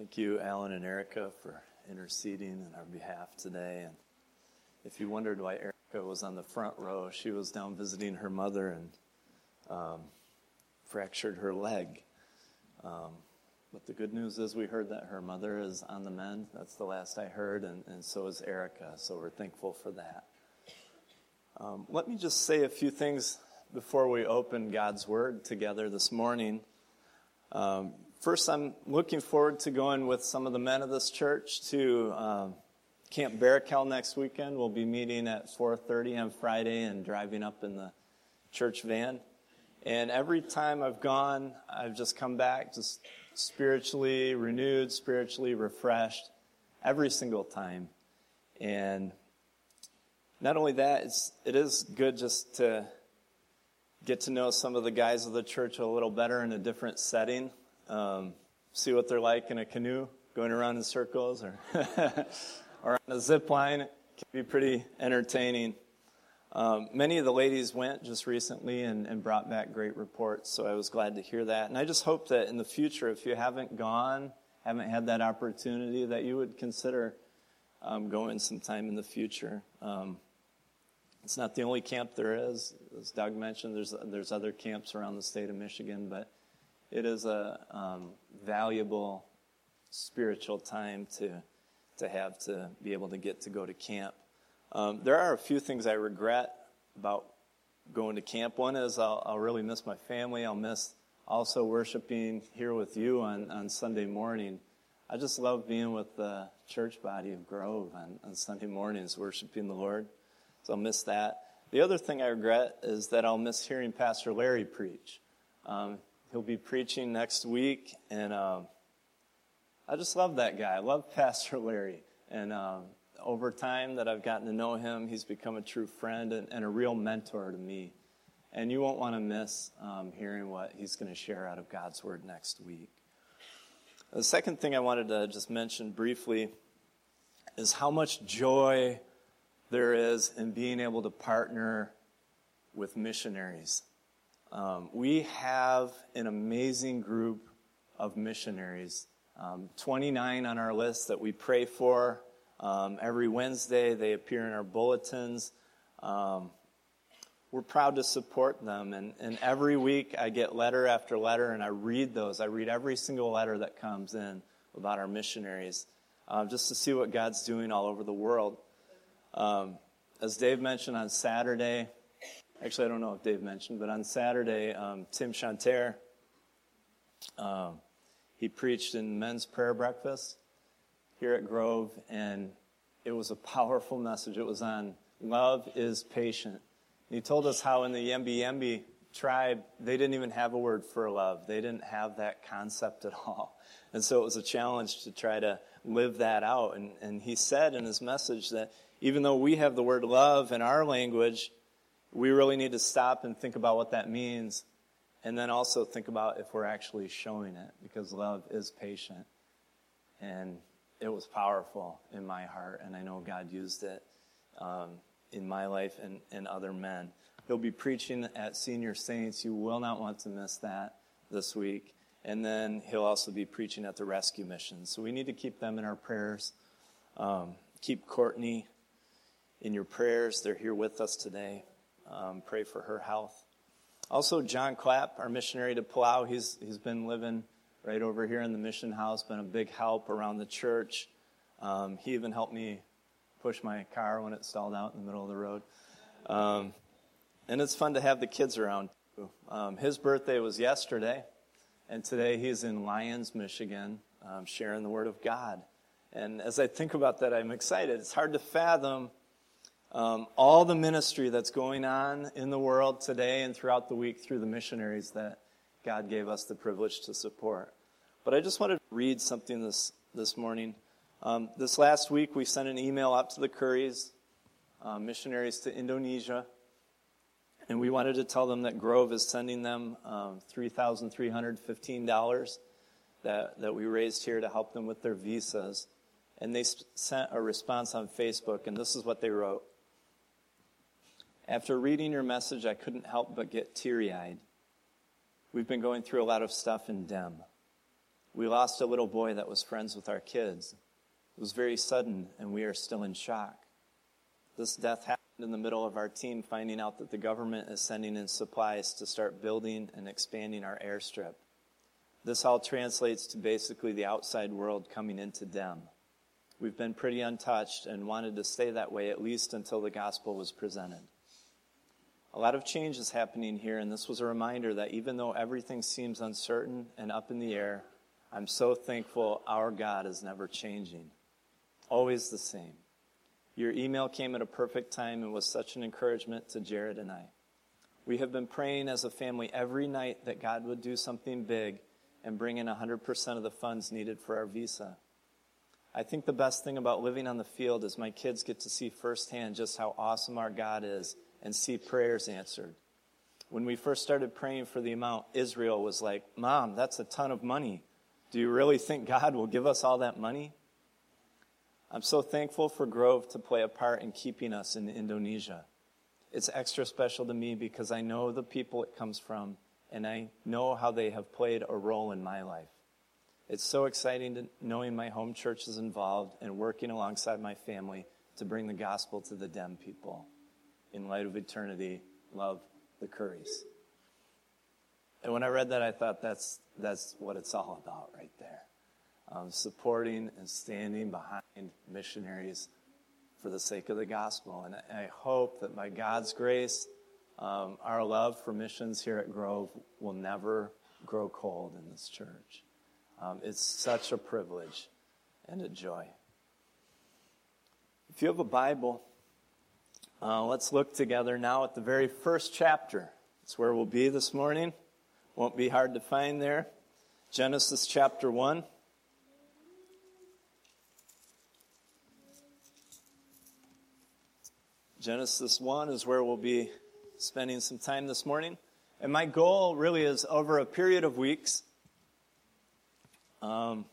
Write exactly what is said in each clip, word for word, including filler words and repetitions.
Thank you, Alan and Erica, for interceding on our behalf today. And if you wondered why Erica was on the front row, she was down visiting her mother and um, fractured her leg. Um, but the good news is we heard that her mother is on the mend. That's the last I heard, and, and so is Erica. So we're thankful for that. Um, let me just say a few things before we open God's Word together this morning. Um, first, I'm looking forward to going with some of the men of this church to um, Camp Barakel next weekend. We'll be meeting at four thirty on Friday and driving up in the church van. And every time I've gone, I've just come back just spiritually renewed, spiritually refreshed, every single time. And not only that, it's, it is good just to get to know some of the guys of the church a little better in a different setting. Um, see what they're like in a canoe, going around in circles, or or on a zip line. It can be pretty entertaining. Um, many of the ladies went just recently and, and brought back great reports, so I was glad to hear that. And I just hope that in the future, if you haven't gone, haven't had that opportunity, that you would consider um, going sometime in the future. Um, It's not the only camp there is. As Doug mentioned, there's there's other camps around the state of Michigan, but it is a um, valuable spiritual time to to have to be able to get to go to camp. Um, there are a few things I regret about going to camp. One is I'll, I'll really miss my family. I'll miss also worshiping here with you on, on Sunday morning. I just love being with the church body of Grove on, on Sunday mornings, worshiping the Lord. So I'll miss that. The other thing I regret is that I'll miss hearing Pastor Larry preach. Um, he'll be preaching next week, and um, I just love that guy. I love Pastor Larry. And um, over time that I've gotten to know him, he's become a true friend and, and a real mentor to me. And you won't want to miss um, hearing what he's going to share out of God's Word next week. The second thing I wanted to just mention briefly is how much joy there is in being able to partner with missionaries. Um, we have an amazing group of missionaries, um, twenty-nine on our list that we pray for. Um, every Wednesday they appear in our bulletins. Um, we're proud to support them, and, and every week I get letter after letter, and I read those. I read every single letter that comes in about our missionaries, uh, just to see what God's doing all over the world. Um, as Dave mentioned on Saturday, actually I don't know if Dave mentioned, but on Saturday, um, Tim Chanter, um, he preached in men's prayer breakfast here at Grove, and it was a powerful message. It was on love is patient. And he told us how in the Yembe Yembe tribe, they didn't even have a word for love. They didn't have that concept at all. And so it was a challenge to try to live that out. And, and he said in his message that even though we have the word love in our language, we really need to stop and think about what that means, and then also think about if we're actually showing it, because love is patient. And it was powerful in my heart, and I know God used it um, in my life and, and other men. He'll be preaching at Senior Saints. You will not want to miss that this week. And then he'll also be preaching at the Rescue Mission. So we need to keep them in our prayers. Um, keep Courtney in your prayers. They're here with us today. Um, pray for her health. Also, John Clapp, our missionary to Palau, he's he's been living right over here in the mission house, been a big help around the church. Um, he even helped me push my car when it stalled out in the middle of the road. Um, and it's fun to have the kids around. Um, his birthday was yesterday, and today he's in Lyons, Michigan, um, sharing the Word of God. And as I think about that, I'm excited. It's hard to fathom Um, all the ministry that's going on in the world today and throughout the week through the missionaries that God gave us the privilege to support. But I just wanted to read something this, this morning. Um, this last week, we sent an email out to the Currys, uh, missionaries to Indonesia, and we wanted to tell them that Grove is sending them um, three thousand three hundred fifteen dollars that, that we raised here to help them with their visas. And they sp- sent a response on Facebook, and this is what they wrote. After reading your message, I couldn't help but get teary-eyed. We've been going through a lot of stuff in D E M. We lost a little boy that was friends with our kids. It was very sudden, and we are still in shock. This death happened in the middle of our team finding out that the government is sending in supplies to start building and expanding our airstrip. This all translates to basically the outside world coming into Dem. We've been pretty untouched and wanted to stay that way at least until the gospel was presented. A lot of change is happening here, and this was a reminder that even though everything seems uncertain and up in the air, I'm so thankful our God is never changing, always the same. Your email came at a perfect time and was such an encouragement to Jared and I. We have been praying as a family every night that God would do something big and bring in one hundred percent of the funds needed for our visa. I think the best thing about living on the field is my kids get to see firsthand just how awesome our God is and see prayers answered. When we first started praying for the amount, Israel was like, "Mom, that's a ton of money. Do you really think God will give us all that money?" I'm so thankful for Grove to play a part in keeping us in Indonesia. It's extra special to me because I know the people it comes from, and I know how they have played a role in my life. It's so exciting to knowing my home church is involved and working alongside my family to bring the gospel to the Dem people. In light of eternity, love the Currys. And when I read that, I thought that's that's what it's all about right there. Um, supporting and standing behind missionaries for the sake of the gospel. And I hope that by God's grace, um, our love for missions here at Grove will never grow cold in this church. Um, it's such a privilege and a joy. If you have a Bible, uh, let's look together now at the very first chapter. It's where we'll be this morning. Won't be hard to find there. Genesis chapter one. Genesis one is where we'll be spending some time this morning. And my goal really is over a period of weeks um,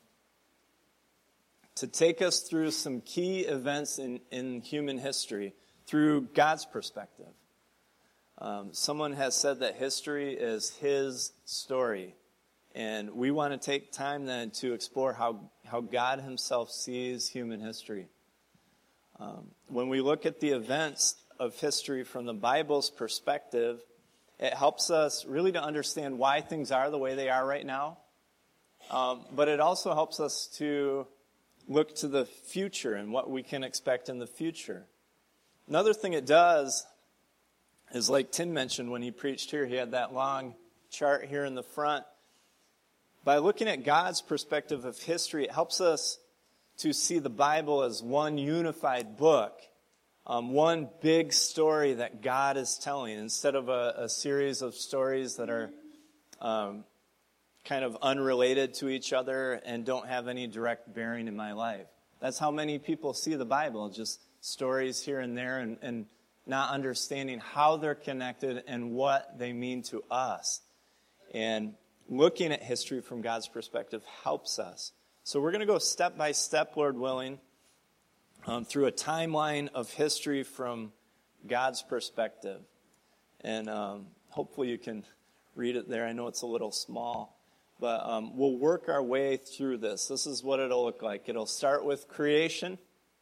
to take us through some key events in, in human history through God's perspective. Um, someone has said that history is his story. And we want to take time then to explore how, how God himself sees human history. Um, when we look at the events of history from the Bible's perspective, it helps us really to understand why things are the way they are right now. Um, but it also helps us to look to the future and what we can expect in the future. Another thing it does is, like Tim mentioned when he preached here, he had that long chart here in the front. By looking at God's perspective of history, it helps us to see the Bible as one unified book, um, one big story that God is telling, instead of a, a series of stories that are um, kind of unrelated to each other and don't have any direct bearing in my life. That's how many people see the Bible, just stories here and there, and, and not understanding how they're connected and what they mean to us. And looking at history from God's perspective helps us. So we're going to go step by step, Lord willing, um, through a timeline of history from God's perspective. And um, hopefully you can read it there. I know it's a little small. But um, we'll work our way through this. This is what it'll look like. It'll start with creation,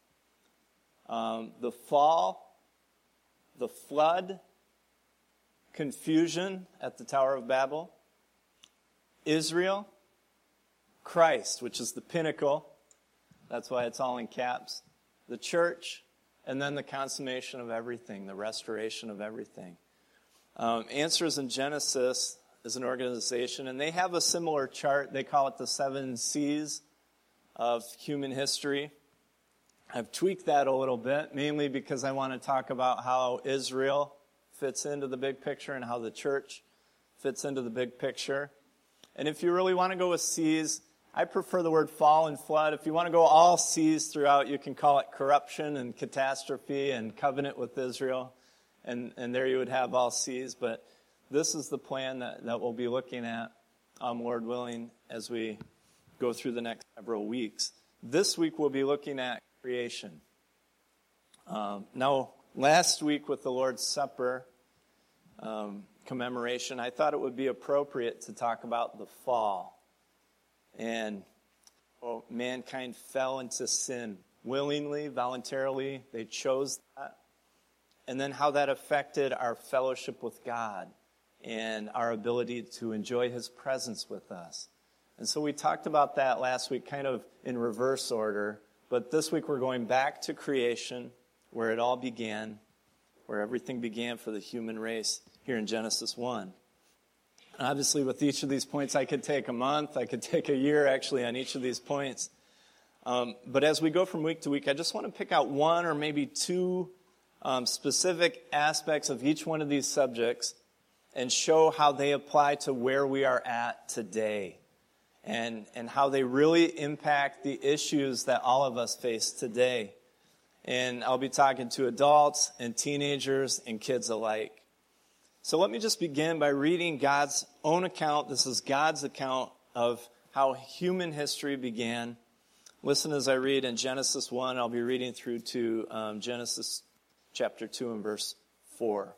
um, the fall, the flood, confusion at the Tower of Babel, Israel, Christ, which is the pinnacle. That's why it's all in caps. The church, and then the consummation of everything, the restoration of everything. Um, Answers in Genesis is an organization, and they have a similar chart. They call it the seven C's of human history. I've tweaked that a little bit, mainly because I want to talk about how Israel fits into the big picture and how the church fits into the big picture. And if you really want to go with C's, I prefer the word fall and flood. If you want to go all C's throughout, you can call it corruption and catastrophe and covenant with Israel. And, and there you would have all C's. But this is the plan that, that we'll be looking at, um, Lord willing, as we go through the next several weeks. This week we'll be looking at creation. Um, now, last week with the Lord's Supper um, commemoration, I thought it would be appropriate to talk about the fall. And well, mankind fell into sin willingly, voluntarily. They chose that. And then how that affected our fellowship with God and our ability to enjoy his presence with us. And so we talked about that last week kind of in reverse order. But this week we're going back to creation, where it all began, where everything began for the human race here in Genesis one. Obviously, with each of these points, I could take a month, I could take a year, actually, on each of these points. Um, but as we go from week to week, I just want to pick out one or maybe two um, specific aspects of each one of these subjects and show how they apply to where we are at today and, and how they really impact the issues that all of us face today. And I'll be talking to adults and teenagers and kids alike. So let me just begin by reading God's own account. This is God's account of how human history began. Listen as I read in Genesis one. I'll be reading through to um, Genesis chapter two and verse four.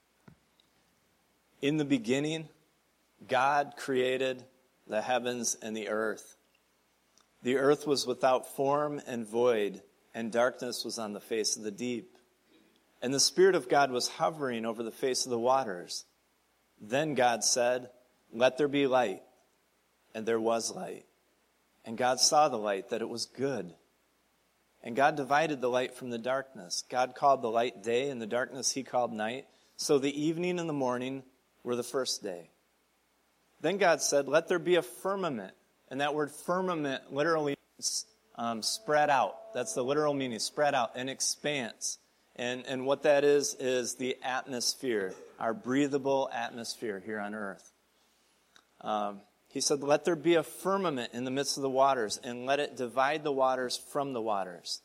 In the beginning, God created the heavens and the earth. The earth was without form and void, and darkness was on the face of the deep. And the Spirit of God was hovering over the face of the waters. Then God said, "Let there be light." And there was light. And God saw the light, that it was good. And God divided the light from the darkness. God called the light day, and the darkness he called night. So the evening and the morning were the first day. Then God said, "Let there be a firmament." And that word firmament literally means um, spread out. That's the literal meaning, spread out, an expanse. And and what that is, is the atmosphere, our breathable atmosphere here on earth. Um, he said, "Let there be a firmament in the midst of the waters, and let it divide the waters from the waters."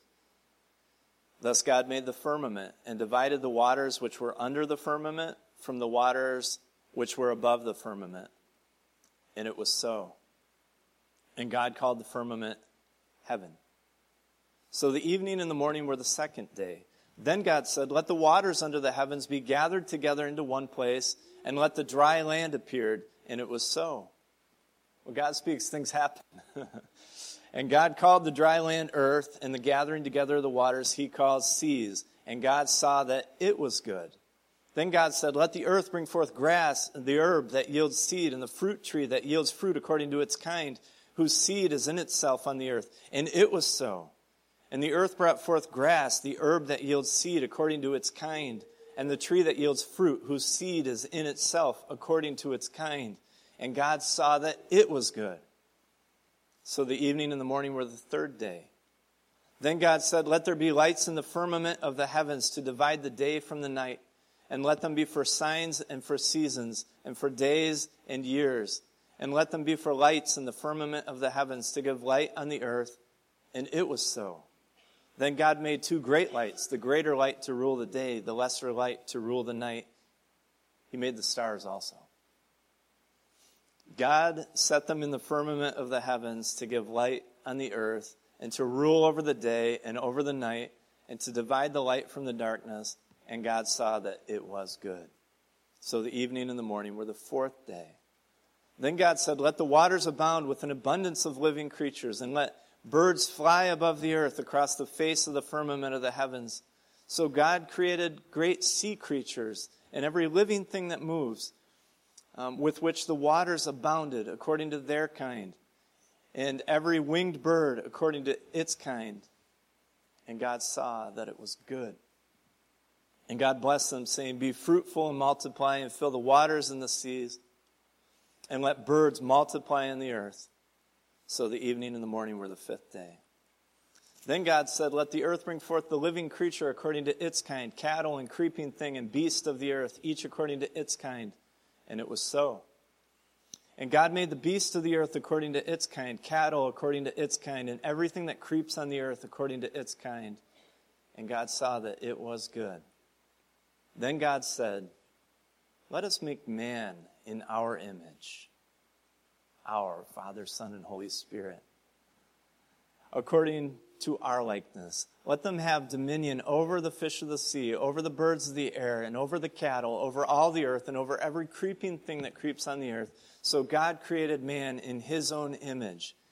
Thus God made the firmament, and divided the waters which were under the firmament from the waters which were above the firmament. And it was so. And God called the firmament heaven. So the evening and the morning were the second day. Then God said, "Let the waters under the heavens be gathered together into one place, and let the dry land appear." And it was so. When God speaks, things happen. And God called the dry land earth, and the gathering together of the waters he calls seas. And God saw that it was good. Then God said, "Let the earth bring forth grass, and the herb that yields seed, and the fruit tree that yields fruit according to its kind, whose seed is in itself on the earth." And it was so. And the earth brought forth grass, the herb that yields seed according to its kind, and the tree that yields fruit, whose seed is in itself according to its kind. And God saw that it was good. So the evening and the morning were the third day. Then God said, "Let there be lights in the firmament of the heavens to divide the day from the night, and let them be for signs and for seasons, and for days and years. And let them be for lights in the firmament of the heavens to give light on the earth." And it was so. Then God made two great lights, the greater light to rule the day, the lesser light to rule the night. He made the stars also. God set them in the firmament of the heavens to give light on the earth, and to rule over the day and over the night, and to divide the light from the darkness. And God saw that it was good. So the evening and the morning were the fourth day. Then God said, "Let the waters abound with an abundance of living creatures, and let birds fly above the earth across the face of the firmament of the heavens." So God created great sea creatures and every living thing that moves, um, with which the waters abounded according to their kind, and every winged bird according to its kind. And God saw that it was good. And God blessed them, saying, "Be fruitful and multiply, and fill the waters and the seas, and let birds multiply in the earth." So the evening and the morning were the fifth day. Then God said, "Let the earth bring forth the living creature according to its kind, cattle and creeping thing and beast of the earth, each according to its kind." And it was so. And God made the beast of the earth according to its kind, cattle according to its kind, and everything that creeps on the earth according to its kind. And God saw that it was good. Then God said, "Let us make man in our image." Our Father, Son, and Holy Spirit, according to our likeness. Let them have dominion over the fish of the sea, over the birds of the air, and over the cattle, over all the earth, and over every creeping thing that creeps on the earth. So God created man in his own image.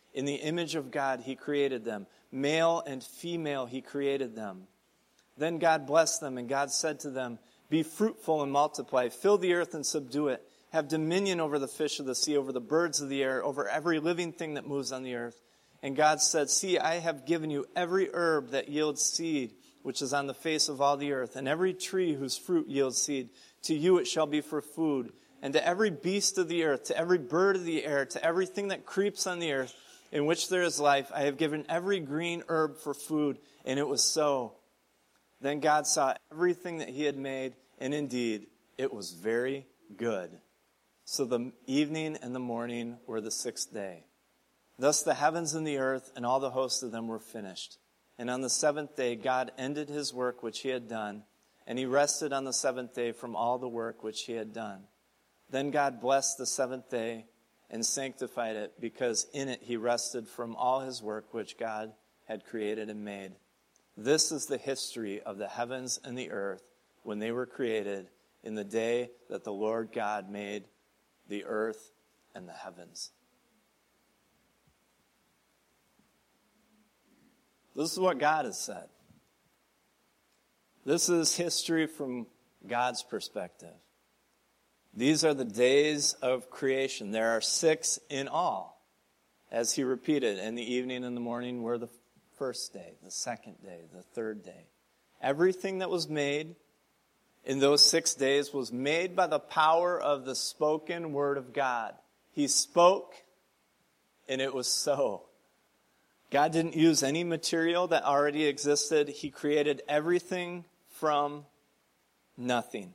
In the image of God, he created them. Male and female, he created them. Then God blessed them, and God said to them, be fruitful and multiply, fill the earth and subdue it, have dominion over the fish of the sea, over the birds of the air, over every living thing that moves on the earth. And God said, see, I have given you every herb that yields seed, which is on the face of all the earth, and every tree whose fruit yields seed. To you it shall be for food. And to every beast of the earth, to every bird of the air, to everything that creeps on the earth, in which there is life, I have given every green herb for food. And it was so. Then God saw everything that he had made, and indeed, it was very good. So the evening and the morning were the sixth day. Thus the heavens and the earth and all the hosts of them were finished. And on the seventh day, God ended his work which he had done, and he rested on the seventh day from all the work which he had done. Then God blessed the seventh day and sanctified it, because in it he rested from all his work which God had created and made. This is the history of the heavens and the earth when they were created in the day that the Lord God made the earth and the heavens. This is what God has said. This is history from God's perspective. These are the days of creation. There are six in all, as he repeated, and the evening and the morning were the first day, the second day, the third day. Everything that was made in those six days was made by the power of the spoken word of God. He spoke, and it was so. God didn't use any material that already existed. He created everything from nothing.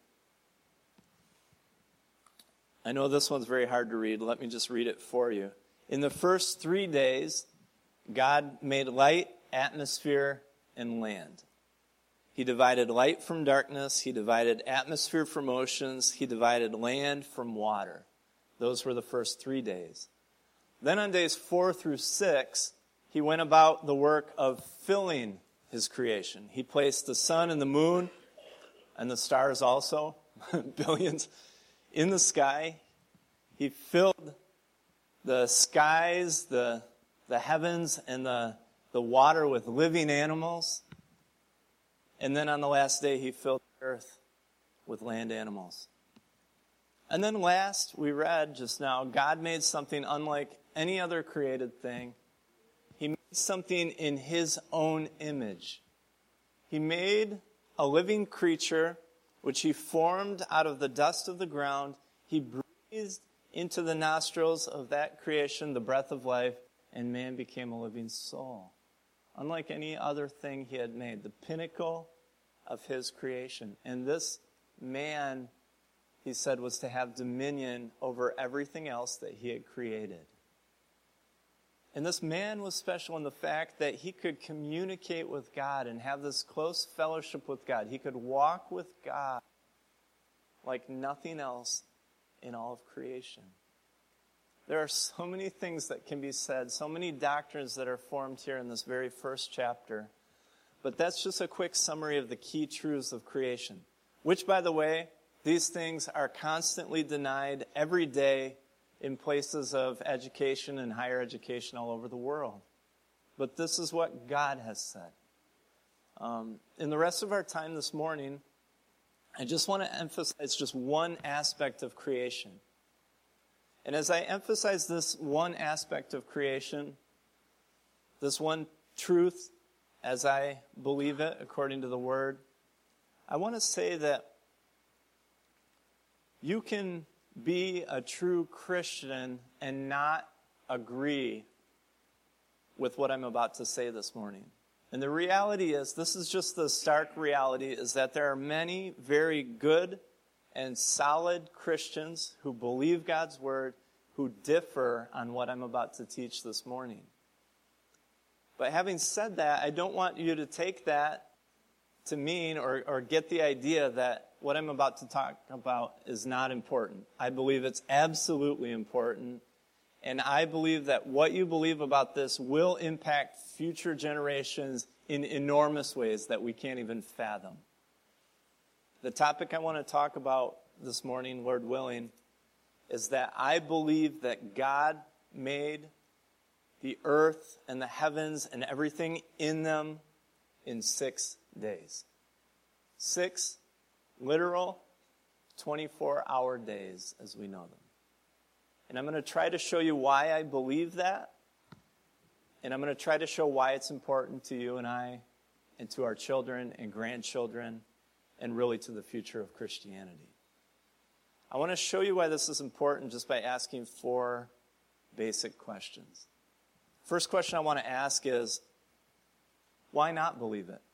I know this one's very hard to read. Let me just read it for you. In the first three days, God made light, atmosphere, and land. He divided light from darkness. He divided atmosphere from oceans. He divided land from water. Those were the first three days. Then on days four through six, he went about the work of filling his creation. He placed the sun and the moon and the stars also, billions, in the sky. He filled the skies, the, the heavens, and the, the water with living animals. And then on the last day, he filled the earth with land animals. And then last, we read just now, God made something unlike any other created thing. He made something in his own image. He made a living creature, which he formed out of the dust of the ground. He breathed into the nostrils of that creation the breath of life, and man became a living soul. Unlike any other thing he had made, the pinnacle of his creation. And this man, he said, was to have dominion over everything else that he had created. And this man was special in the fact that he could communicate with God and have this close fellowship with God. He could walk with God like nothing else in all of creation. There are so many things that can be said, so many doctrines that are formed here in this very first chapter. But that's just a quick summary of the key truths of creation, which, by the way, these things are constantly denied every day in places of education and higher education all over the world. But this is what God has said. Um, in the rest of our time this morning, I just want to emphasize just one aspect of creation. And as I emphasize this one aspect of creation, this one truth, as I believe it according to the Word, I want to say that you can be a true Christian and not agree with what I'm about to say this morning. And the reality is, this is just the stark reality, is that there are many very good and solid Christians who believe God's Word, who differ on what I'm about to teach this morning. But having said that, I don't want you to take that to mean or, or get the idea that what I'm about to talk about is not important. I believe it's absolutely important. And I believe that what you believe about this will impact future generations in enormous ways that we can't even fathom. The topic I want to talk about this morning, Lord willing, is that I believe that God made the earth and the heavens and everything in them in six days. Six literal twenty-four hour days as we know them. And I'm going to try to show you why I believe that. And I'm going to try to show why it's important to you and I and to our children and grandchildren and really to the future of Christianity. I want to show you why this is important just by asking four basic questions. First question I want to ask is, why not believe it?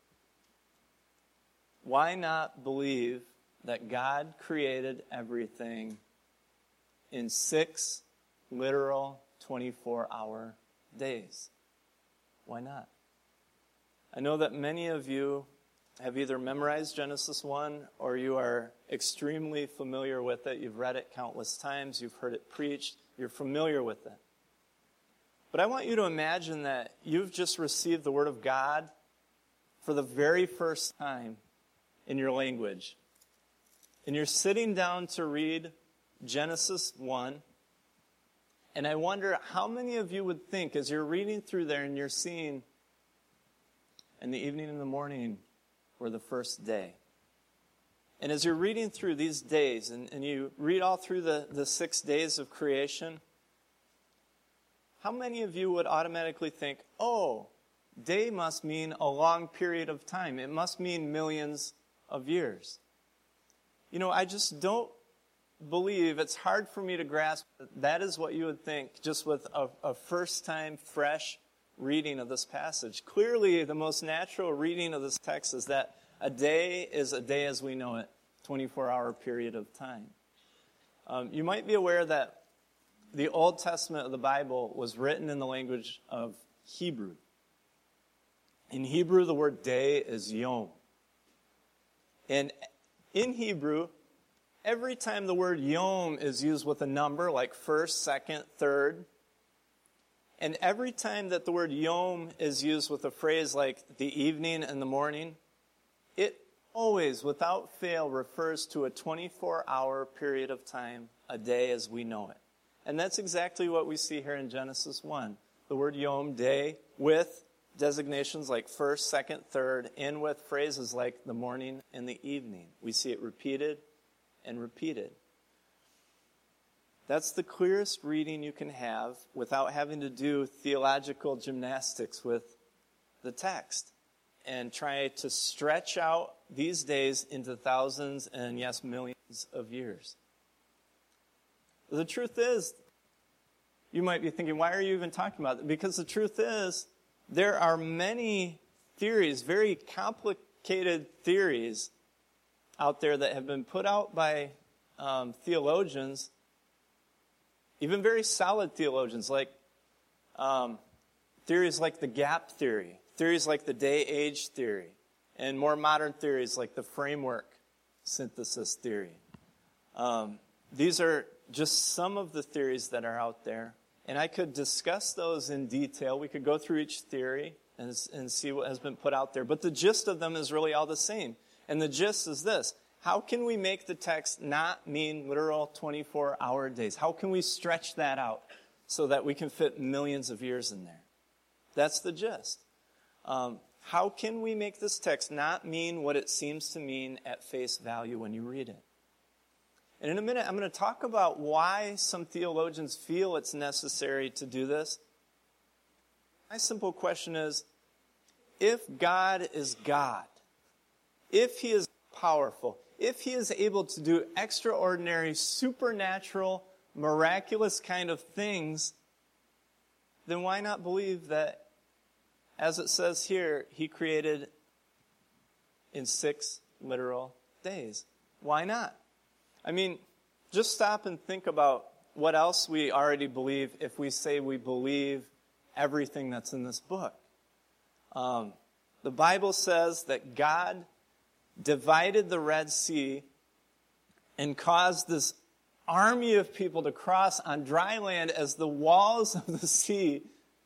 Why not believe that God created everything in six literal twenty-four hour days? Why not? I know that many of you have either memorized Genesis one or you are extremely familiar with it. You've read it countless times. You've heard it preached. You're familiar with it. But I want you to imagine that you've just received the Word of God for the very first time in your language. And you're sitting down to read Genesis one. And I wonder how many of you would think, as you're reading through there and you're seeing, in the evening and the morning were the first day. And as you're reading through these days, and, and you read all through the, the six days of creation, how many of you would automatically think, oh, day must mean a long period of time. It must mean millions of years. You know, I just don't believe, it's hard for me to grasp that that is what you would think just with a, a first-time, fresh reading of this passage. Clearly, the most natural reading of this text is that a day is a day as we know it, twenty-four hour period of time. Um, you might be aware that the Old Testament of the Bible was written in the language of Hebrew. In Hebrew, the word day is yom. And in Hebrew, every time the word yom is used with a number, like first, second, third, and every time that the word yom is used with a phrase like the evening and the morning, it always, without fail, refers to a twenty-four hour period of time, a day as we know it. And that's exactly what we see here in Genesis one. The word yom, day, with designations like first, second, third, and with phrases like the morning and the evening. We see it repeated and repeated. That's the clearest reading you can have without having to do theological gymnastics with the text and try to stretch out these days into thousands and, yes, millions of years. The truth is, you might be thinking, why are you even talking about it? Because the truth is, there are many theories, very complicated theories out there that have been put out by um, theologians, even very solid theologians, like um, theories like the gap theory, theories like the day-age theory, and more modern theories like the framework synthesis theory. Um, these are just some of the theories that are out there, and I could discuss those in detail. We could go through each theory and, and see what has been put out there, but the gist of them is really all the same. And the gist is this: how can we make the text not mean literal twenty-four hour days? How can we stretch that out so that we can fit millions of years in there? That's the gist. Um, how can we make this text not mean what it seems to mean at face value when you read it? And in a minute, I'm going to talk about why some theologians feel it's necessary to do this. My simple question is, if God is God, if He is powerful, if He is able to do extraordinary, supernatural, miraculous kind of things, then why not believe that, as it says here, He created in six literal days? Why not? I mean, just stop and think about what else we already believe if we say we believe everything that's in this book. Um, the Bible says that God divided the Red Sea and caused this army of people to cross on dry land as the walls of the sea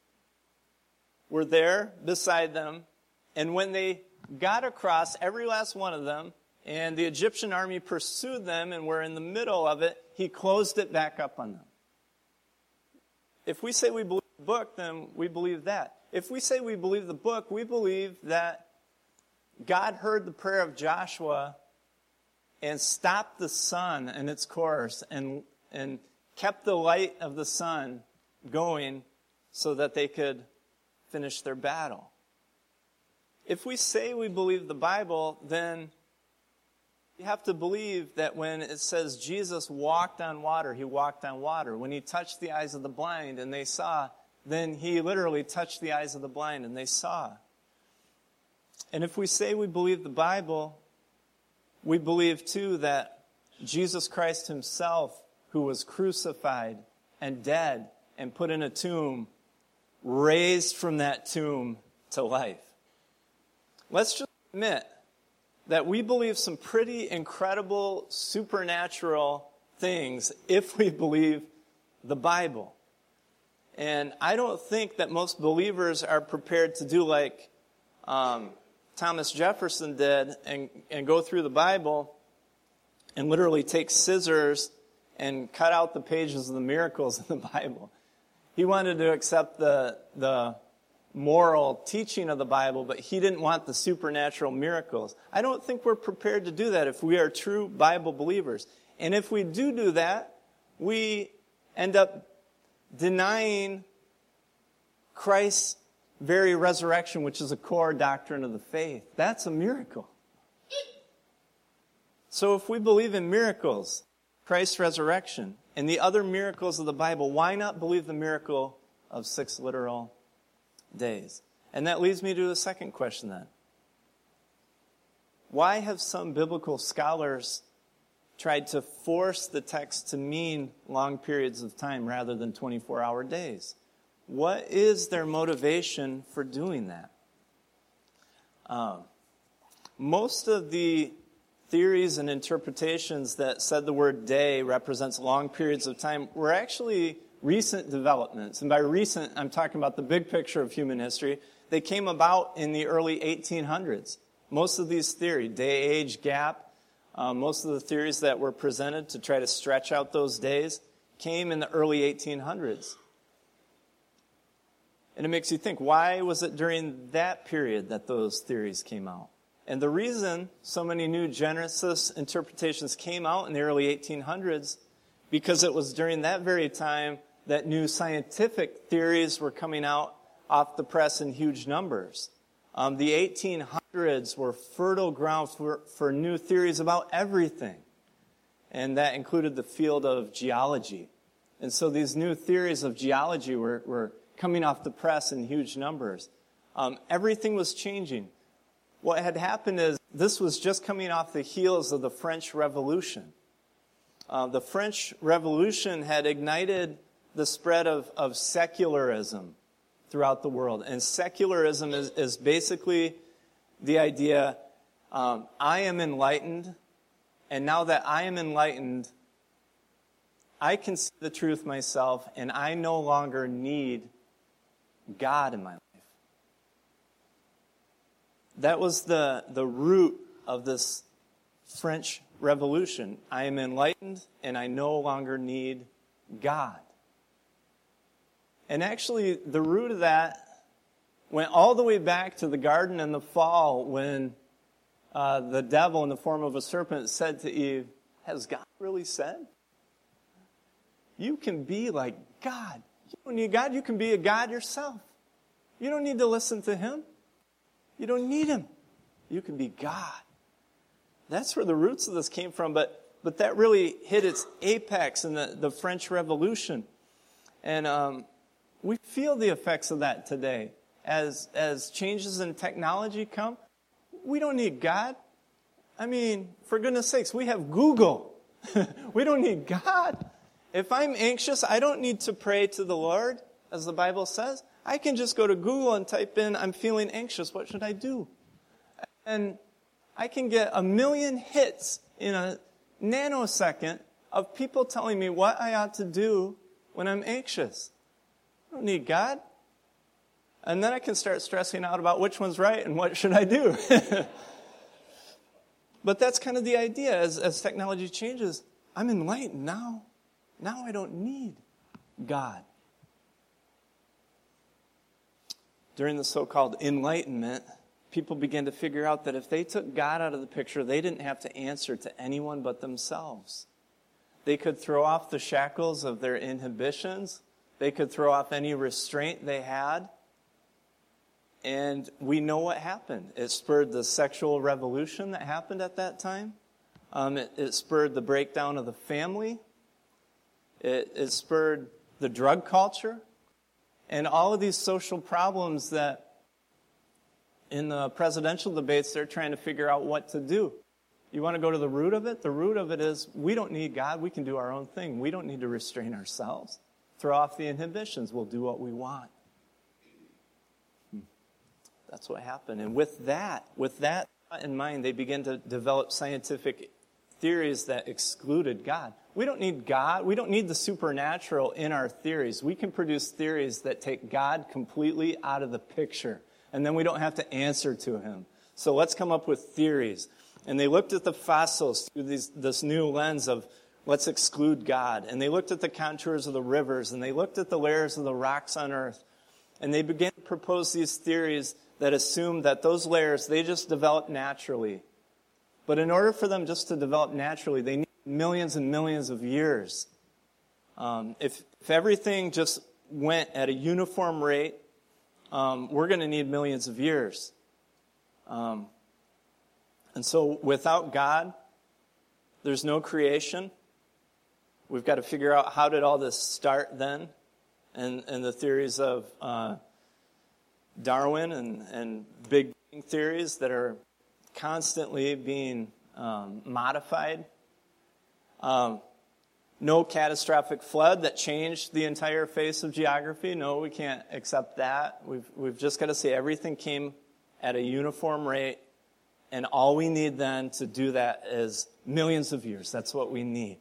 were there beside them. And when they got across, every last one of them, and the Egyptian army pursued them and were in the middle of it, He closed it back up on them. If we say we believe the book, then we believe that. If we say we believe the book, we believe that God heard the prayer of Joshua and stopped the sun in its course and, and kept the light of the sun going so that they could finish their battle. If we say we believe the Bible, then you have to believe that when it says Jesus walked on water, he walked on water. When he touched the eyes of the blind and they saw, then he literally touched the eyes of the blind and they saw. And if we say we believe the Bible, we believe too that Jesus Christ himself, who was crucified and dead and put in a tomb, raised from that tomb to life. Let's just admit that we believe some pretty incredible supernatural things if we believe the Bible. And I don't think that most believers are prepared to do like um, Thomas Jefferson did and, and go through the Bible and literally take scissors and cut out the pages of the miracles in the Bible. He wanted to accept the the moral teaching of the Bible, but he didn't want the supernatural miracles. I don't think we're prepared to do that if we are true Bible believers. And if we do do that, we end up denying Christ's very resurrection, which is a core doctrine of the faith. That's a miracle. So if we believe in miracles, Christ's resurrection, and the other miracles of the Bible, why not believe the miracle of six literal days? And that leads me to the second question then. Why have some biblical scholars tried to force the text to mean long periods of time rather than twenty-four hour days? What is their motivation for doing that? Um, most of the theories and interpretations that said the word day represents long periods of time were actually recent developments. And by recent, I'm talking about the big picture of human history. They came about in the early eighteen hundreds. Most of these theories, day-age gap, uh, most of the theories that were presented to try to stretch out those days came in the early eighteen hundreds. And it makes you think, why was it during that period that those theories came out? And the reason so many new Genesis interpretations came out in the early eighteen hundreds, because it was during that very time that new scientific theories were coming out off the press in huge numbers. Um, the eighteen hundreds were fertile ground for, for new theories about everything. And that included the field of geology. And so these new theories of geology were, were coming off the press in huge numbers. Um, everything was changing. What had happened is this was just coming off the heels of the French Revolution. Uh, the French Revolution had ignited the spread of, of secularism throughout the world. And secularism is, is basically the idea, um, I am enlightened, and now that I am enlightened, I can see the truth myself, and I no longer need God in my life. That was the, the root of this French Revolution. I am enlightened, and I no longer need God. And actually, the root of that went all the way back to the garden in the fall when uh, the devil in the form of a serpent said to Eve, has God really said? You can be like God. You don't need God. You can be a God yourself. You don't need to listen to him. You don't need him. You can be God. That's where the roots of this came from, but but that really hit its apex in the, the French Revolution. And um, we feel the effects of that today. As, as changes in technology come, we don't need God. I mean, for goodness sakes, we have Google. We don't need God. If I'm anxious, I don't need to pray to the Lord, as the Bible says. I can just go to Google and type in, I'm feeling anxious, what should I do? And I can get a million hits in a nanosecond of people telling me what I ought to do when I'm anxious. I don't need God. And then I can start stressing out about which one's right and what should I do. But that's kind of the idea. As, as technology changes, I'm enlightened now. Now I don't need God. during the so-called Enlightenment, people began to figure out that if they took God out of the picture, they didn't have to answer to anyone but themselves. They could throw off the shackles of their inhibitions. They could throw off any restraint they had. And we know what happened. It spurred the sexual revolution that happened at that time. Um, it, it spurred the breakdown of the family. It, it spurred the drug culture. And all of these social problems that in the presidential debates they're trying to figure out what to do. You want to go to the root of it? The root of it is we don't need God. We can do our own thing. We don't need to restrain ourselves. Throw off the inhibitions. We'll do what we want. Hmm. That's what happened. And with that, with that in mind, they began to develop scientific theories that excluded God. We don't need God. We don't need the supernatural in our theories. We can produce theories that take God completely out of the picture. And then we don't have to answer to him. So let's come up with theories. And they looked at the fossils through these, this new lens of let's exclude God. And they looked at the contours of the rivers. And they looked at the layers of the rocks on earth. And they began to propose these theories that assumed that those layers, they just develop naturally. But in order for them just to develop naturally, they need millions and millions of years. Um, if, if everything just went at a uniform rate, um, we're going to need millions of years. Um, and so without God, there's no creation. We've got to figure out how did all this start then. And, and the theories of uh, Darwin and, and Big Bang theories that are constantly being um, modified. Um, no catastrophic flood that changed the entire face of geography. No, we can't accept that. We've we've just got to say everything came at a uniform rate, and all we need then to do that is millions of years. That's what we need.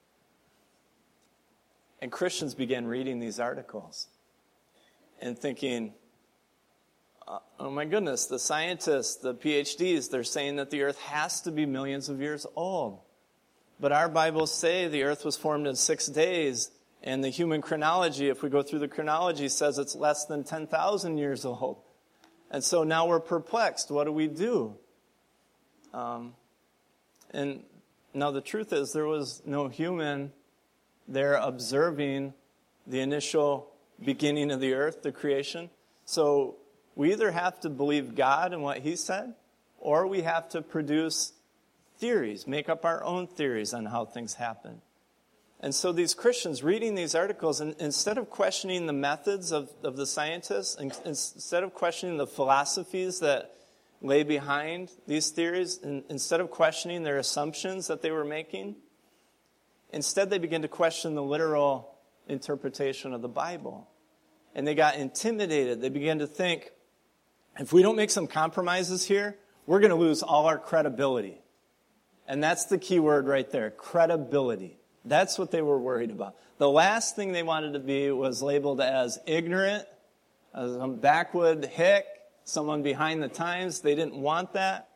And Christians began reading these articles and thinking, oh my goodness, the scientists, the P H Ds, they're saying that the earth has to be millions of years old. But our Bibles say the earth was formed in six days, and the human chronology, if we go through the chronology, says it's less than ten thousand years old. And so now we're perplexed. What do we do? Um, and now the truth is there was no human there observing the initial beginning of the earth, the creation. So we either have to believe God and what he said, or we have to produce theories, make up our own theories on how things happen. And so these Christians reading these articles, and instead of questioning the methods of, of the scientists, and instead of questioning the philosophies that lay behind these theories, and instead of questioning their assumptions that they were making, instead they began to question the literal interpretation of the Bible. And they got intimidated. They began to think, if we don't make some compromises here, we're going to lose all our credibility. And that's the key word right there, credibility. That's what they were worried about. The last thing they wanted to be was labeled as ignorant, as a backwood hick, someone behind the times. They didn't want that.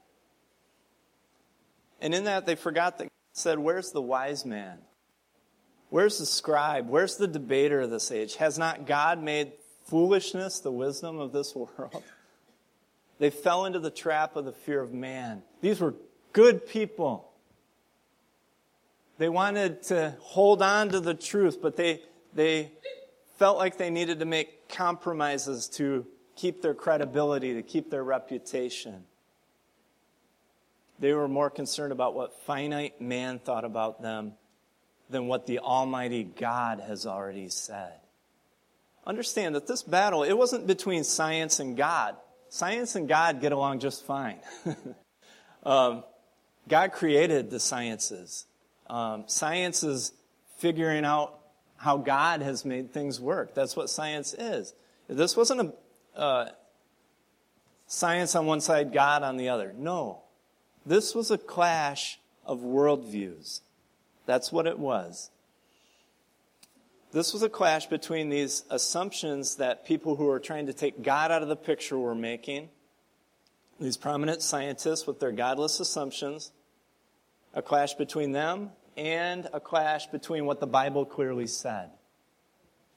And in that, they forgot that God said, where's the wise man? Where's the scribe? Where's the debater of this age? Has not God made foolishness the wisdom of this world? They fell into the trap of the fear of man. These were good people. They wanted to hold on to the truth, but they they felt like they needed to make compromises to keep their credibility, to keep their reputation. They were more concerned about what finite man thought about them than what the Almighty God has already said. Understand that this battle, it wasn't between science and God. Science and God get along just fine. um, God created the sciences. Um, science is figuring out how God has made things work. That's what science is. This wasn't a uh, science on one side, God on the other. No. This was a clash of worldviews. That's what it was. This was a clash between these assumptions that people who were trying to take God out of the picture were making, these prominent scientists with their godless assumptions, a clash between them, and a clash between what the Bible clearly said.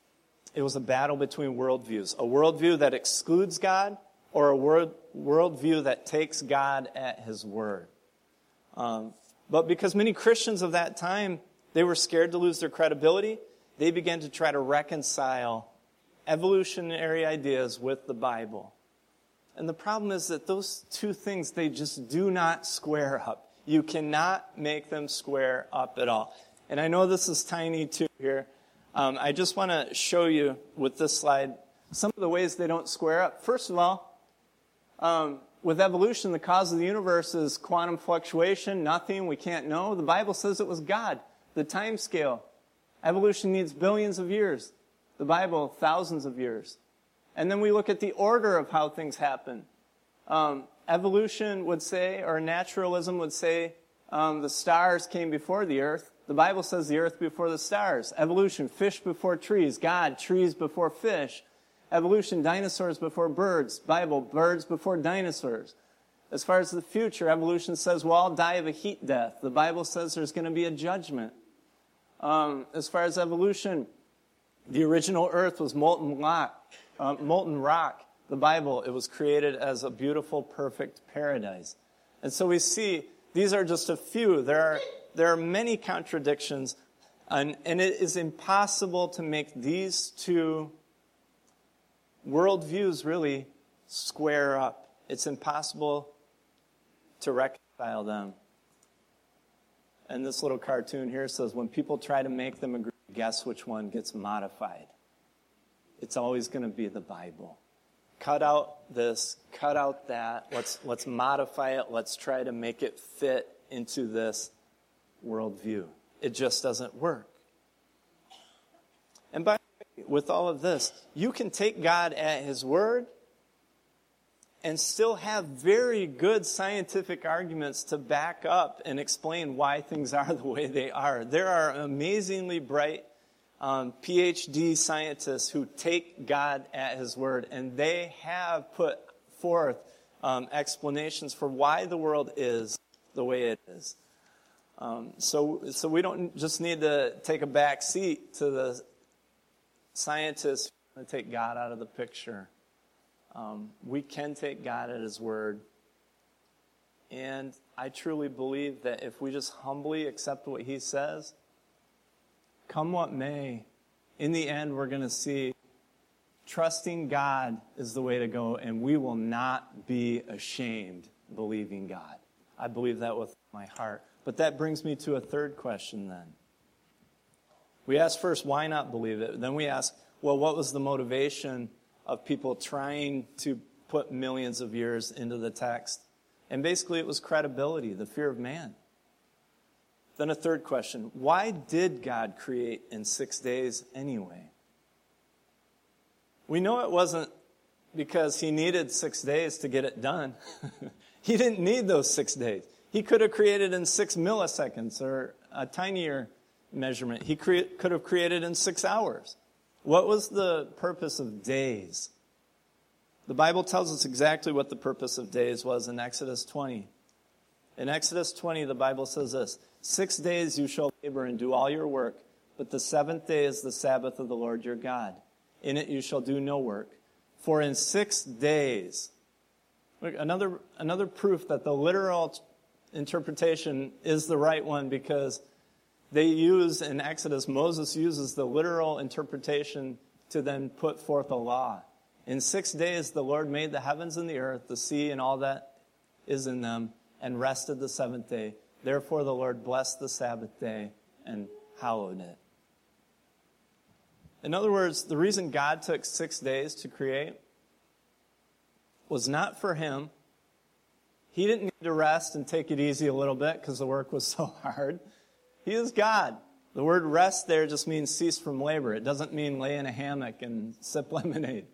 it was a battle between worldviews. A worldview that excludes God or a world, worldview that takes God at his word. Um, but because many Christians of that time, they were scared to lose their credibility, they began to try to reconcile evolutionary ideas with the Bible. And the problem is that those two things, they just do not square up. You cannot make them square up at all. And I know this is tiny too here. Um, I just want to show you with this slide some of the ways they don't square up. First of all, um, with evolution, the cause of the universe is quantum fluctuation, nothing, we can't know. The Bible says it was God, the time scale. Evolution needs billions of years. The Bible, thousands of years. And then we look at the order of how things happen. Um, evolution would say, or naturalism would say, um, the stars came before the earth. The Bible says the earth before the stars. Evolution, fish before trees. God, trees before fish. Evolution, dinosaurs before birds. Bible, birds before dinosaurs. As far as the future, evolution says we'll all die of a heat death. The Bible says there's going to be a judgment. Um, as far as evolution, the original earth was molten rock. Uh, molten rock. The Bible, it was created as a beautiful, perfect paradise. And so we see these are just a few. There are there are many contradictions, and, and it is impossible to make these two worldviews really square up. It's impossible to reconcile them. And this little cartoon here says, when people try to make them agree, guess which one gets modified? It's always going to be the Bible. Cut out this, cut out that. Let's let's modify it. Let's try to make it fit into this worldview. It just doesn't work. And by the way, with all of this, you can take God at his word and still have very good scientific arguments to back up and explain why things are the way they are. There are amazingly bright Um, P H D scientists who take God at his word, and they have put forth um, explanations for why the world is the way it is. Um, so, so we don't just need to take a back seat to the scientists who take God out of the picture. Um, we can take God at his word, and I truly believe that if we just humbly accept what he says, come what may, in the end, we're going to see trusting God is the way to go, and we will not be ashamed believing God. I believe that with my heart. But that brings me to a third question then. We ask first, why not believe it? Then we ask, well, what was the motivation of people trying to put millions of years into the text? And basically it was credibility, the fear of man. Then a third question, why did God create in six days anyway? We know it wasn't because he needed six days to get it done. He didn't need those six days. He could have created in six milliseconds or a tinier measurement. He cre- could have created in six hours. What was the purpose of days? The Bible tells us exactly what the purpose of days was in Exodus twenty. In Exodus twenty, the Bible says this, six days you shall labor and do all your work, but the seventh day is the Sabbath of the Lord your God. In it you shall do no work. For in six days, look, another, another proof that the literal interpretation is the right one, because they use, in Exodus, Moses uses the literal interpretation to then put forth a law. In six days the Lord made the heavens and the earth, the sea and all that is in them, and rested the seventh day. Therefore the Lord blessed the Sabbath day and hallowed it. In other words, the reason God took six days to create was not for him. He didn't need to rest and take it easy a little bit because the work was so hard. He is God. The word rest there just means cease from labor. It doesn't mean lay in a hammock and sip lemonade.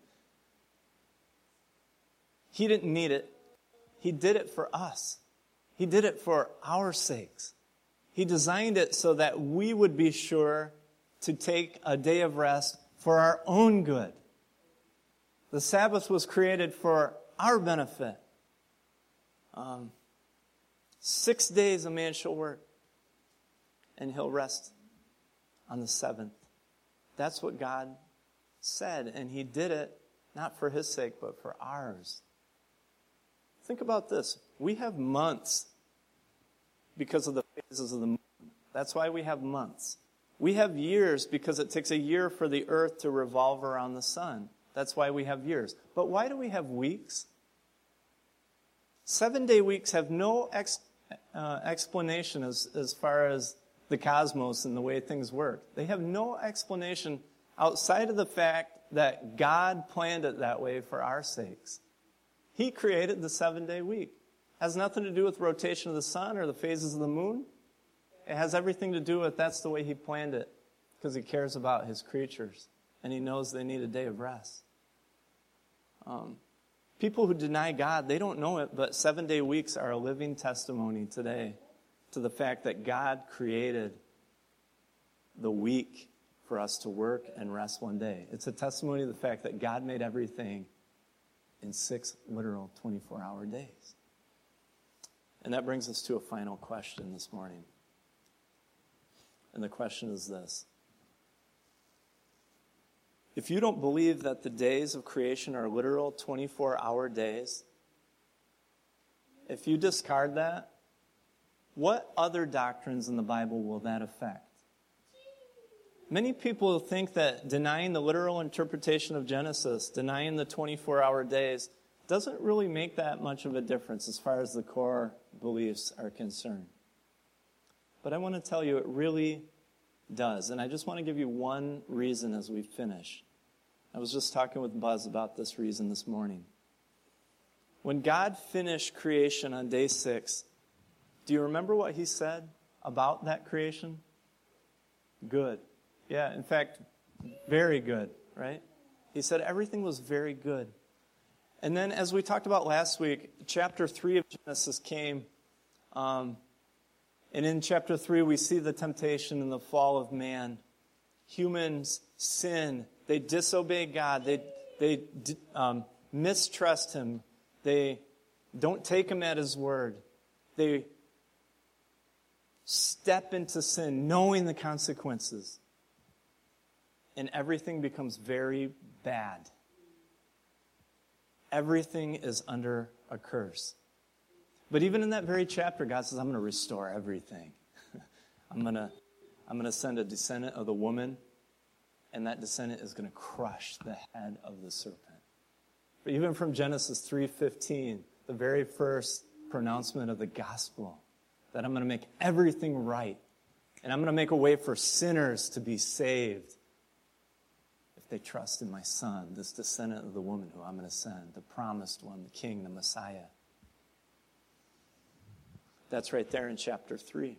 He didn't need it. He did it for us. He did it for our sakes. He designed it so that we would be sure to take a day of rest for our own good. The Sabbath was created for our benefit. Um, six days a man shall work, and he'll rest on the seventh. That's what God said, and he did it not for his sake, but for ours. Think about this. We have months because of the phases of the moon. That's why we have months. We have years because it takes a year for the earth to revolve around the sun. That's why we have years. But why do we have weeks? Seven-day weeks have no ex, uh, explanation as, as far as the cosmos and the way things work. They have no explanation outside of the fact that God planned it that way for our sakes. He created the seven-day week. It has nothing to do with rotation of the sun or the phases of the moon. It has everything to do with that's the way he planned it, because he cares about his creatures, and he knows they need a day of rest. Um, people who deny God, they don't know it, but seven-day weeks are a living testimony today to the fact that God created the week for us to work and rest one day. It's a testimony of the fact that God made everything in six literal twenty-four hour days. And that brings us to a final question this morning. And the question is this. If you don't believe that the days of creation are literal twenty-four hour days, if you discard that, what other doctrines in the Bible will that affect? Many people think that denying the literal interpretation of Genesis, denying the twenty-four hour days, doesn't really make that much of a difference as far as the core beliefs are concerned. But I want to tell you it really does. And I just want to give you one reason as we finish. I was just talking with Buzz about this reason this morning. When God finished creation on day six, do you remember what he said about that creation? Good. Yeah, in fact, very good, right? He said everything was very good. And then as we talked about last week, chapter three of Genesis came. Um, and in chapter three, we see the temptation and the fall of man. Humans sin. They disobey God. They, they um, mistrust him. They don't take him at his word. They step into sin knowing the consequences. And everything becomes very bad. Everything is under a curse. But even in that very chapter, God says, I'm going to restore everything. I'm going to I'm going to send a descendant of the woman, and that descendant is going to crush the head of the serpent. But even from Genesis three fifteen, the very first pronouncement of the gospel, that I'm going to make everything right, and I'm going to make a way for sinners to be saved if they trust in my Son, this descendant of the woman who I'm going to send, the promised one, the King, the Messiah. That's right there in chapter three.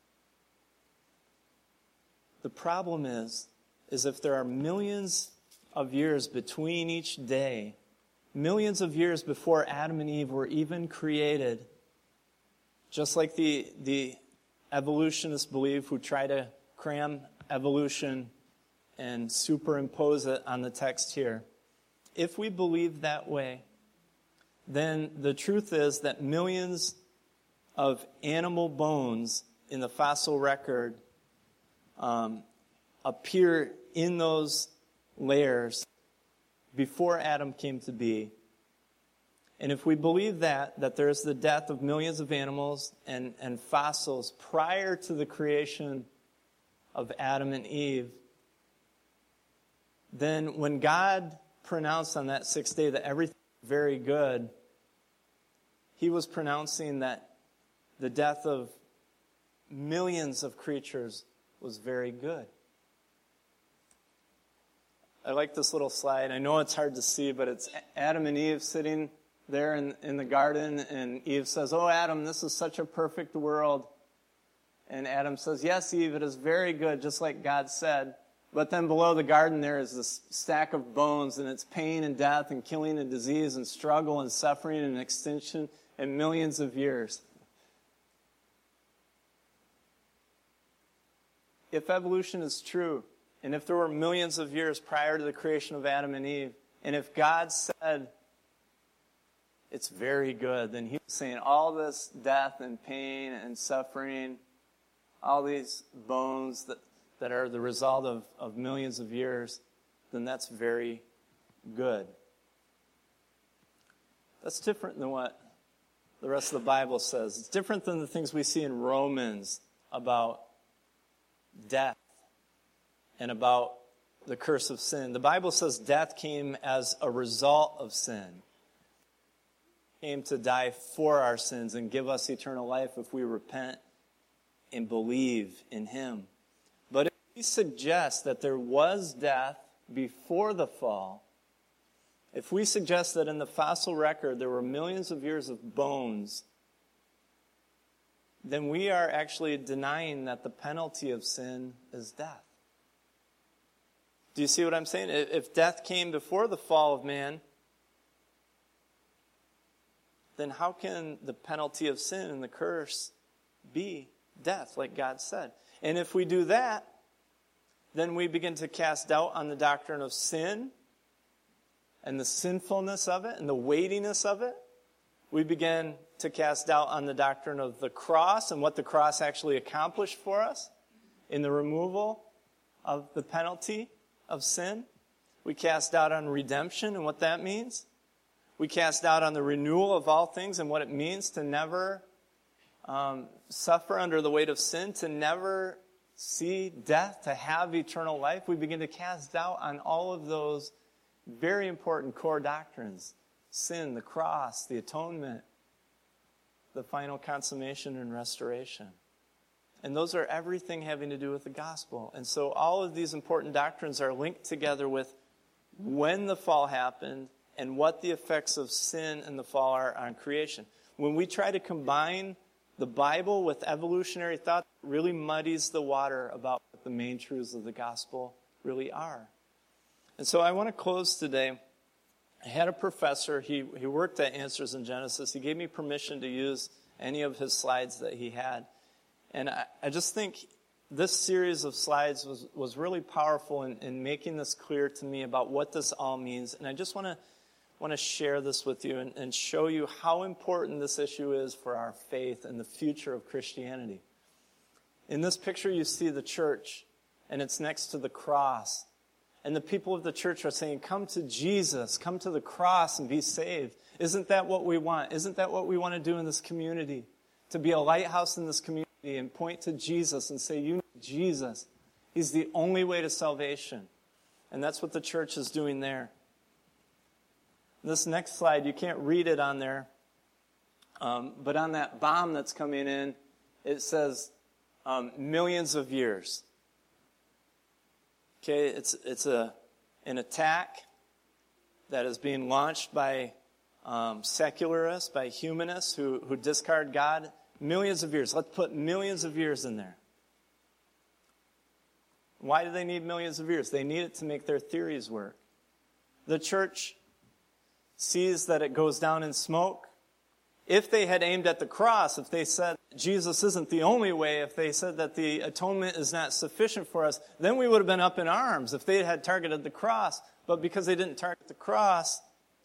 The problem is, is if there are millions of years between each day, millions of years before Adam and Eve were even created, just like the, the evolutionists believe who try to cram evolution and superimpose it on the text here. If we believe that way, then the truth is that millions of animal bones in the fossil record um, appear in those layers before Adam came to be. And if we believe that, that there's the death of millions of animals and, and fossils prior to the creation of Adam and Eve, then when God pronounced on that sixth day that everything was very good, he was pronouncing that the death of millions of creatures was very good. I like this little slide. I know it's hard to see, but it's Adam and Eve sitting there in, in the garden, and Eve says, "Oh, Adam, this is such a perfect world." And Adam says, "Yes, Eve, it is very good, just like God said." But then below the garden there is this stack of bones, and it's pain and death and killing and disease and struggle and suffering and extinction and millions of years. If evolution is true, and if there were millions of years prior to the creation of Adam and Eve, and if God said it's very good, then he was saying all this death and pain and suffering, all these bones that, that are the result of, of millions of years, then that's very good. That's different than what the rest of the Bible says. It's different than the things we see in Romans about death and about the curse of sin. The Bible says death came as a result of sin. He came to die for our sins and give us eternal life if we repent and believe in him. But if we suggest that there was death before the fall, if we suggest that in the fossil record there were millions of years of bones, then we are actually denying that the penalty of sin is death. Do you see what I'm saying? If death came before the fall of man, then how can the penalty of sin and the curse be death, like God said? And if we do that, then we begin to cast doubt on the doctrine of sin and the sinfulness of it and the weightiness of it. We begin to cast doubt on the doctrine of the cross and what the cross actually accomplished for us in the removal of the penalty of sin. We cast doubt on redemption and what that means. We cast doubt on the renewal of all things and what it means to never um, suffer under the weight of sin, to never see death, to have eternal life. We begin to cast doubt on all of those very important core doctrines: sin, the cross, the atonement, the final consummation and restoration. And those are everything having to do with the gospel. And so all of these important doctrines are linked together with when the fall happened and what the effects of sin and the fall are on creation. When we try to combine the Bible with evolutionary thought, it really muddies the water about what the main truths of the gospel really are. And so I want to close today. I had a professor, he, he worked at Answers in Genesis. He gave me permission to use any of his slides that he had. And I, I just think this series of slides was, was really powerful in, in making this clear to me about what this all means. And I just want to want to share this with you and, and show you how important this issue is for our faith and the future of Christianity. In this picture, you see the church, and it's next to the cross. And the people of the church are saying, come to Jesus, come to the cross and be saved. Isn't that what we want? Isn't that what we want to do in this community? To be a lighthouse in this community and point to Jesus and say, you need Jesus. He's the only way to salvation. And that's what the church is doing there. This next slide, you can't read it on there, um, but on that bomb that's coming in, it says um, millions of years. Okay, it's it's a an attack that is being launched by um, secularists, by humanists who, who discard God. Millions of years. Let's put millions of years in there. Why do they need millions of years? They need it to make their theories work. The church sees that it goes down in smoke. If they had aimed at the cross, if they said Jesus isn't the only way, if they said that the atonement is not sufficient for us, then we would have been up in arms if they had targeted the cross. But because they didn't target the cross,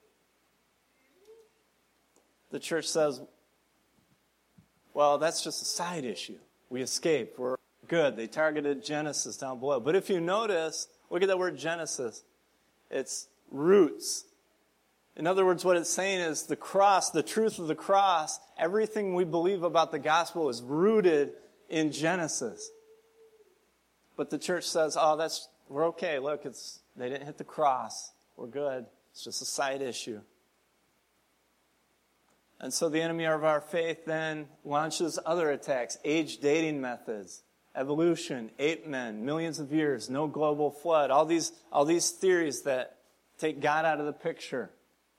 the church says, well, that's just a side issue. We escaped. We're good. They targeted Genesis down below. But if you notice, look at that word Genesis. It's roots. In other words, what it's saying is the cross, the truth of the cross, everything we believe about the gospel is rooted in Genesis. But the church says, oh, that's we're okay. Look, it's they didn't hit the cross. We're good. It's just a side issue. And so the enemy of our faith then launches other attacks, age dating methods, evolution, ape men, millions of years, no global flood, all these, all these theories that take God out of the picture.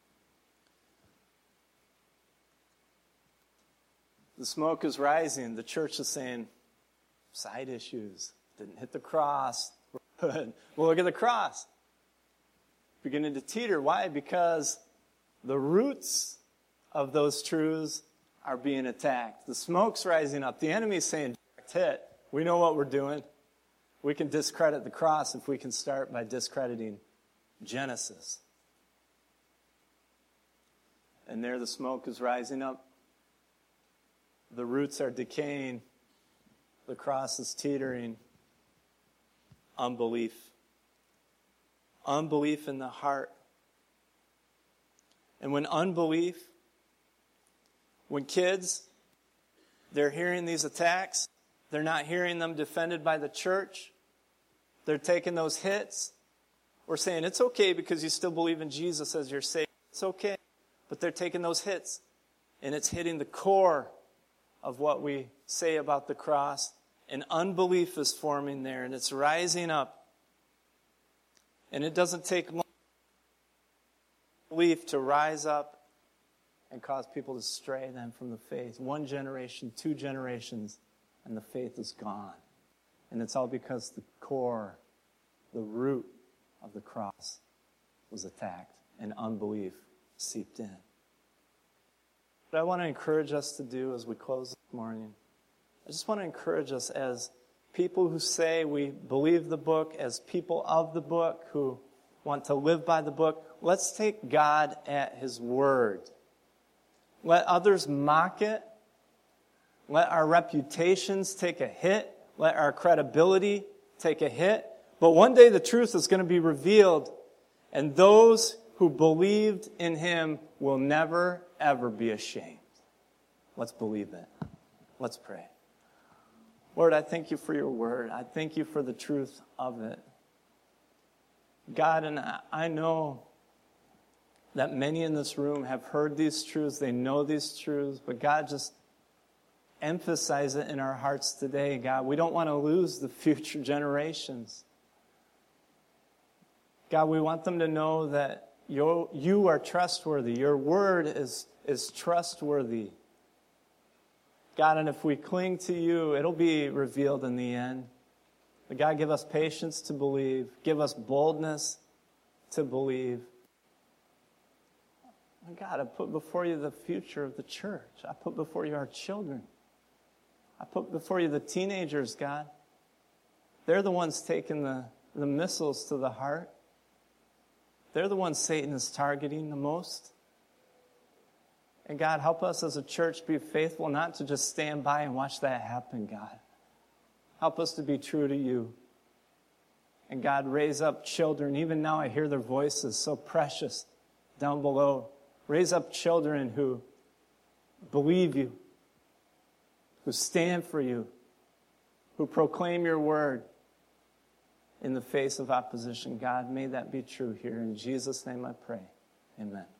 The smoke is rising. The church is saying, side issues. Didn't hit the cross. We're good. Well, look at the cross. Beginning to teeter. Why? Because the roots of those truths are being attacked. The smoke's rising up. The enemy's saying, direct hit. We know what we're doing. We can discredit the cross if we can start by discrediting Genesis. And there the smoke is rising up. The roots are decaying. The cross is teetering. Unbelief. unbelief in the heart. And when unbelief, when kids, they're hearing these attacks, they're not hearing them defended by the church, they're taking those hits. We're saying it's okay because you still believe in Jesus as your Savior. It's okay. But they're taking those hits, and it's hitting the core of what we say about the cross. And unbelief is forming there, and it's rising up. And it doesn't take long for belief to rise up and cause people to stray then from the faith. One generation, two generations, and the faith is gone. And it's all because the core, the root of the cross was attacked, and unbelief seeped in. What I want to encourage us to do as we close this morning, I just want to encourage us as people who say we believe the book, as people of the book who want to live by the book, let's take God at His word. Let others mock it. Let our reputations take a hit. Let our credibility take a hit. But one day the truth is going to be revealed, and those who believed in Him will never, ever be ashamed. Let's believe it. Let's pray. Lord, I thank you for your word. I thank you for the truth of it. God, and I know that many in this room have heard these truths. They know these truths. But God, just emphasize it in our hearts today, God. We don't want to lose the future generations. God, we want them to know that you you are trustworthy. Your word is, is trustworthy. God, and if we cling to you, it'll be revealed in the end. But God, give us patience to believe. Give us boldness to believe. God, I put before you the future of the church. I put before you our children. I put before you the teenagers, God. They're the ones taking the, the missiles to the heart. They're the ones Satan is targeting the most. And God, help us as a church be faithful not to just stand by and watch that happen, God. Help us to be true to you. And God, raise up children. Even now I hear their voices so precious down below. Raise up children who believe you, who stand for you, who proclaim your word in the face of opposition. God, may that be true here. In Jesus' name I pray. Amen.